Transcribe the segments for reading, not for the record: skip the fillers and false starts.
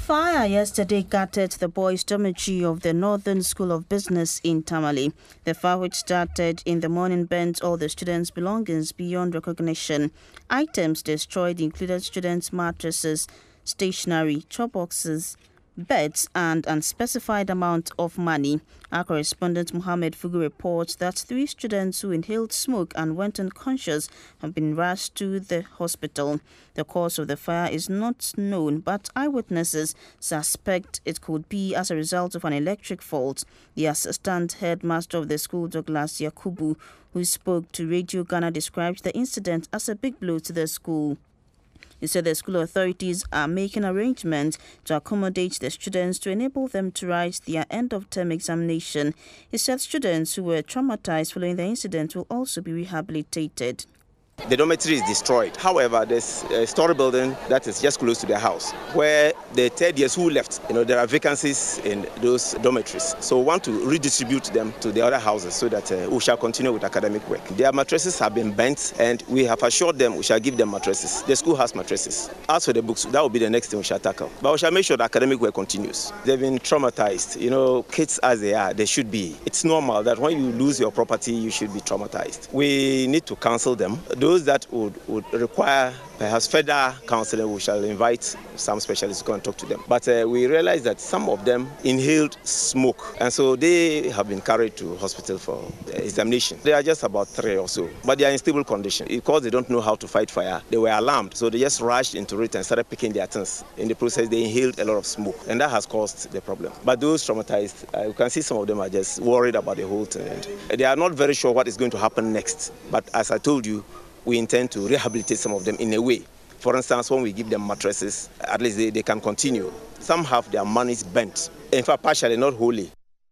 Fire yesterday gutted the boys' dormitory of the Northern School of Business in Tamale. The fire, which started in the morning, burnt all the students' belongings beyond recognition. Items destroyed included students' mattresses, stationery, chop boxes, beds, and unspecified amount of money. Our correspondent Mohammed Fugu reports that 3 students who inhaled smoke and went unconscious have been rushed to the hospital. The cause of the fire is not known, but eyewitnesses suspect it could be as a result of an electric fault. The assistant headmaster of the school, Douglas Yakubu, who spoke to Radio Ghana, described the incident as a big blow to the school. He said the school authorities are making arrangements to accommodate the students to enable them to write their end-of-term examination. He said students who were traumatized following the incident will also be rehabilitated. The dormitory is destroyed. However, there's a story building that is just close to their house where the third years who left, there are vacancies in those dormitories. So we want to redistribute them to the other houses so that we shall continue with academic work. Their mattresses have been bent and we have assured them we shall give them mattresses. The school has mattresses. As for the books, that will be the next thing we shall tackle. But we shall make sure the academic work continues. They've been traumatized. Kids as they are, they should be. It's normal that when you lose your property, you should be traumatized. We need to counsel them. Those that would require perhaps further counseling, we shall invite some specialists to go and talk to them. But we realize that some of them inhaled smoke, and so they have been carried to hospital for examination. They are just about 3 or so, but they are in stable condition. Because they don't know how to fight fire, they were alarmed, so they just rushed into it and started picking their things. In the process, they inhaled a lot of smoke, and that has caused the problem. But those traumatized, you can see some of them are just worried about the whole thing. They are not very sure what is going to happen next. But as I told you, we intend to rehabilitate some of them in a way. For instance, when we give them mattresses, at least they can continue. Some have their monies bent, in fact, partially, not wholly.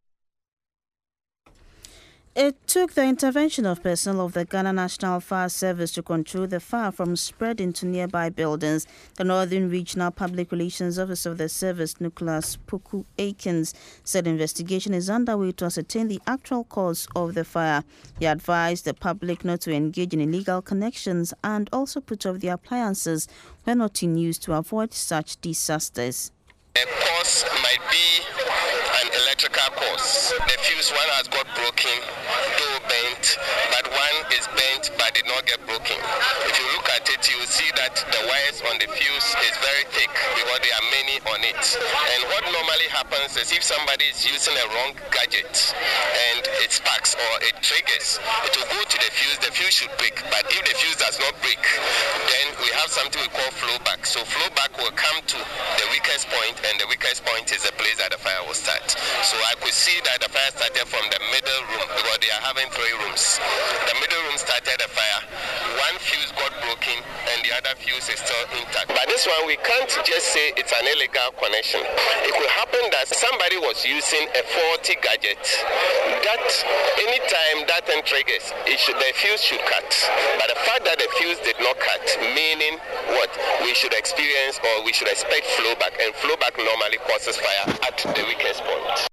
It took the intervention of personnel of the Ghana National Fire Service to control the fire from spreading to nearby buildings. The Northern Regional Public Relations Officer of the service, Nicholas Poku Akins, said investigation is underway to ascertain the actual cause of the fire. He advised the public not to engage in illegal connections and also put off their appliances when not in use to avoid such disasters. The cause might be an electrical cause. The fuse one has got broken, though bent, but one is bent but did not get broken. If you look at it, you will see that the wires on the fuse is very thick because there are many on it. And what normally happens is if somebody is using a wrong gadget and it sparks or it triggers, it will go to the fuse should break. But if the fuse does not break, then we have something we call flowback. So flowback will come to the weakest point, and the weakest point is the place that the fire will start. So I could see that the fire started from the middle room because they are having 3 rooms. The middle room started a fire. One fuse got broken and the other fuse is still intact. But this one, we can't just say it's an illegal connection. It could happen that somebody was using a faulty gadget. That anytime that thing triggers, the fuse should cut. But the fact that the fuse did not cut, meaning what? We should experience or we should expect flowback, and flowback normally causes fire at the weakest point.